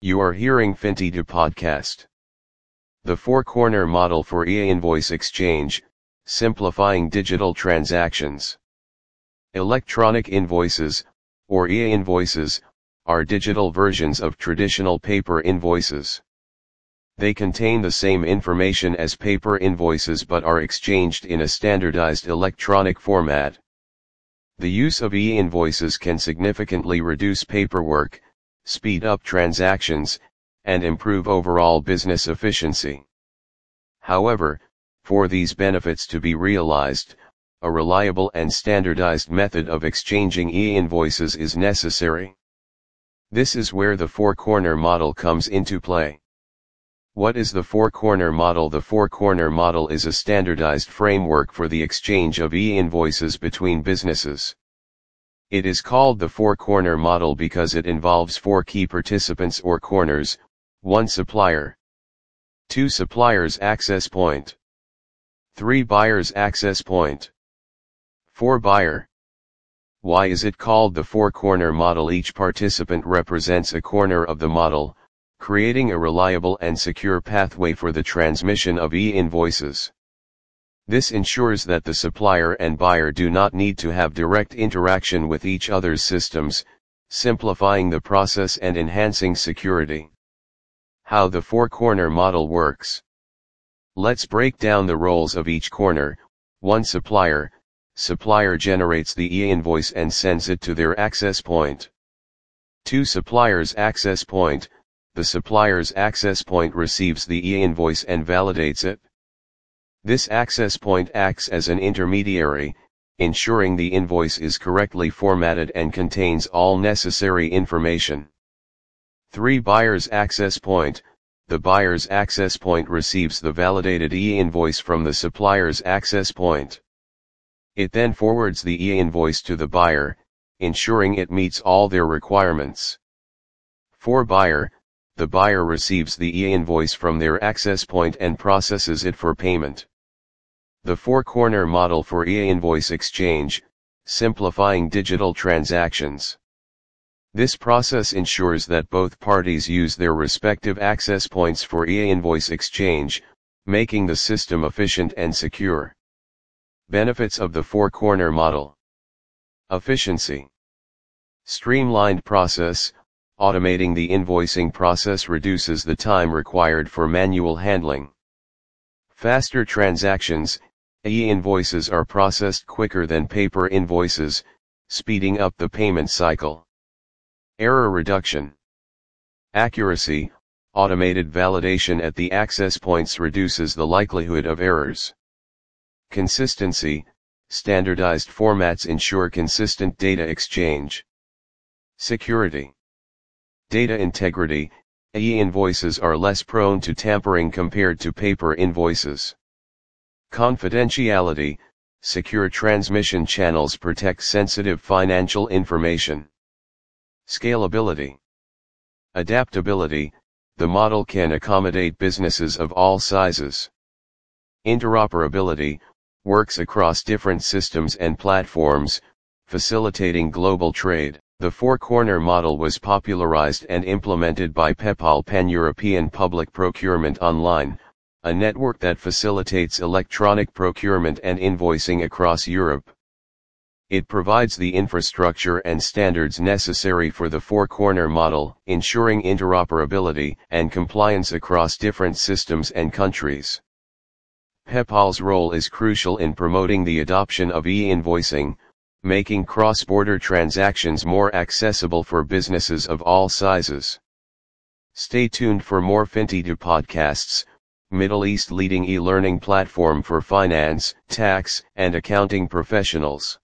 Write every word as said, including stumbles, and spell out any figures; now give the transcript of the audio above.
You are hearing FinTiDo podcast. The four-corner model for e-invoice exchange, simplifying digital transactions. Electronic invoices, or e-invoices, are digital versions of traditional paper invoices. They contain the same information as paper invoices but are exchanged in a standardized electronic format. The use of e-invoices can significantly reduce paperwork, speed up transactions, and improve overall business efficiency. However, for these benefits to be realized, a reliable and standardized method of exchanging e-invoices is necessary. This is where the four-corner model comes into play. What is the four-corner model? The four-corner model is a standardized framework for the exchange of e-invoices between businesses. It is called the four-corner model because it involves four key participants or corners: one supplier, two suppliers access point, three buyers access point, four buyer. Why is it called the four-corner model? Each participant represents a corner of the model, creating a reliable and secure pathway for the transmission of e-invoices. This ensures that the supplier and buyer do not need to have direct interaction with each other's systems, simplifying the process and enhancing security. How the four-corner model works. Let's break down the roles of each corner. One supplier. Supplier generates the e-invoice and sends it to their access point. Two suppliers access point. The supplier's access point receives the e-invoice and validates it. This access point acts as an intermediary, ensuring the invoice is correctly formatted and contains all necessary information. Three buyers access point. The buyer's access point receives the validated e-invoice from the supplier's access point. It then forwards the e-invoice to the buyer, ensuring it meets all their requirements. Four buyer. The buyer receives the e-invoice from their access point and processes it for payment. The four-corner model for e-invoice exchange, simplifying digital transactions. This process ensures that both parties use their respective access points for e-invoice exchange, making the system efficient and secure. Benefits of the four-corner model. Efficiency. Streamlined process. Automating the invoicing process reduces the time required for manual handling. Faster transactions. E-invoices are processed quicker than paper invoices, speeding up the payment cycle. Error reduction. Accuracy. Automated validation at the access points reduces the likelihood of errors. Consistency. Standardized formats ensure consistent data exchange. Security. Data integrity. E-invoices are less prone to tampering compared to paper invoices. Confidentiality. Secure transmission channels protect sensitive financial information. Scalability. Adaptability. The model can accommodate businesses of all sizes. Interoperability. Works across different systems and platforms, facilitating global trade. The four-corner model was popularized and implemented by PayPal Pan-European Public Procurement Online, a network that facilitates electronic procurement and invoicing across Europe. It provides the infrastructure and standards necessary for the four-corner model, ensuring interoperability and compliance across different systems and countries. PayPal's role is crucial in promoting the adoption of e-invoicing, making cross-border transactions more accessible for businesses of all sizes. Stay tuned for more FinTiDo podcasts, Middle East leading e-learning platform for finance, tax, and accounting professionals.